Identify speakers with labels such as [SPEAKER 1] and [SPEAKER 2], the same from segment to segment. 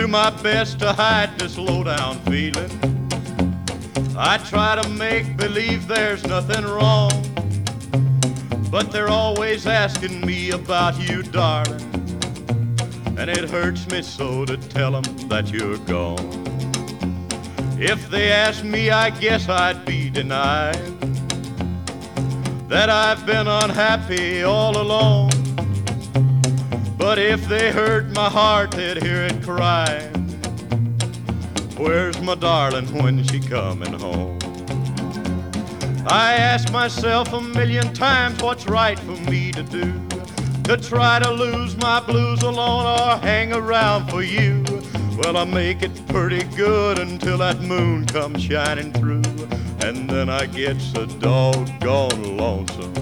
[SPEAKER 1] my best to hide this low-down feeling. I try to make believe there's nothing wrong, but they're always asking me about you, darling, and it hurts me so to tell them that you're gone. If they asked me, I guess I'd be denied that I've been unhappy all along. But if they heard my heart, they'd hear it crying, where's my darling when she coming home? I ask myself a million times what's right for me to do, to try to lose my blues alone or hang around for you. Well, I make it pretty good until that moon comes shining through, and then I get so doggone lonesome.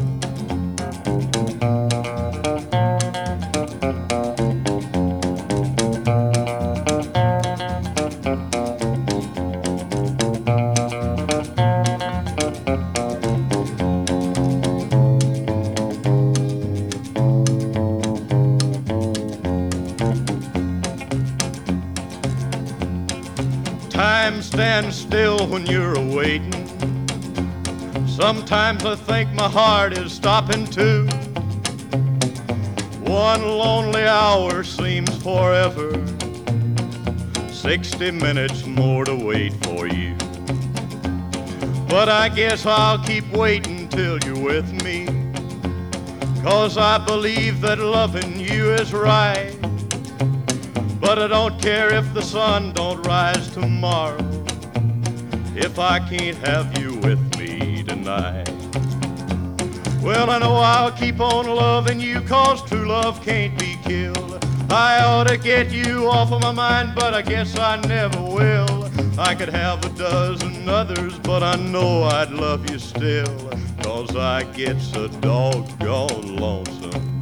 [SPEAKER 1] Time stands still when you're awaiting. Sometimes I think my heart is stopping too. One lonely hour seems forever, 60 minutes more to wait for you. But I guess I'll keep waiting till you're with me, 'cause I believe that loving you is right. But I don't care if the sun don't rise tomorrow, if I can't have you with me tonight. Well, I know I'll keep on loving you, 'cause true love can't be killed. I ought to get you off of my mind, but I guess I never will. I could have a dozen others, but I know I'd love you still, 'cause I get so doggone lonesome.